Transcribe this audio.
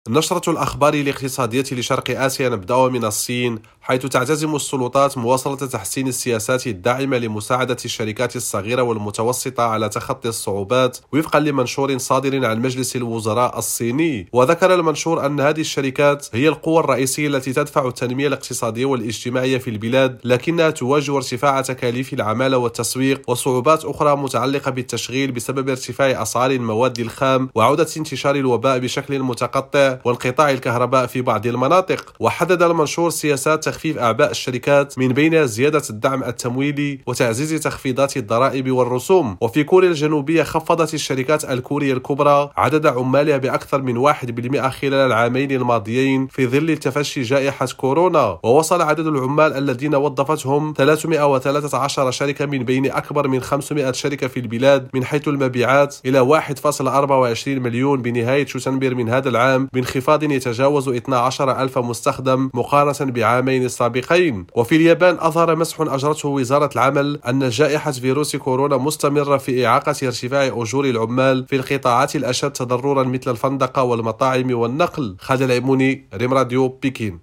نشرة الأخبار الاقتصادية لشرق آسيا نبدأ من الصين، حيث تعتزم السلطات مواصلة تحسين السياسات الداعمة لمساعدة الشركات الصغيرة والمتوسطة على تخطي الصعوبات، وفقا لمنشور صادر عن مجلس الوزراء الصيني. وذكر المنشور أن هذه الشركات هي القوى الرئيسية التي تدفع التنمية الاقتصادية والاجتماعية في البلاد، لكنها تواجه ارتفاع تكاليف العمالة والتسويق وصعوبات أخرى متعلقة بالتشغيل بسبب ارتفاع أسعار المواد الخام وعودة انتشار الوباء بشكل متقطع وانقطاع الكهرباء في بعض المناطق. وحدد المنشور سياسات تخفيف أعباء الشركات من بين زيادة الدعم التمويلي وتعزيز تخفيضات الضرائب والرسوم. وفي كوريا الجنوبية خفضت الشركات الكورية الكبرى عدد عمالها بأكثر من 1% خلال العامين الماضيين في ظل تفشي جائحة كورونا، ووصل عدد العمال الذين وظفتهم 313 شركة من بين أكبر من 500 شركة في البلاد من حيث المبيعات إلى 1.24 مليون بنهاية شتنبر من هذا العام، بانخفاض يتجاوز 12,000 مستخدم مقارنة بعامين سابقين. وفي اليابان أظهر مسح أجرته وزارة العمل أن جائحة فيروس كورونا مستمرة في إعاقة ارتفاع أجور العمال في القطاعات الأشد تضررا مثل الفندقة والمطاعم والنقل. خالد العموني، ريم راديو، بكين.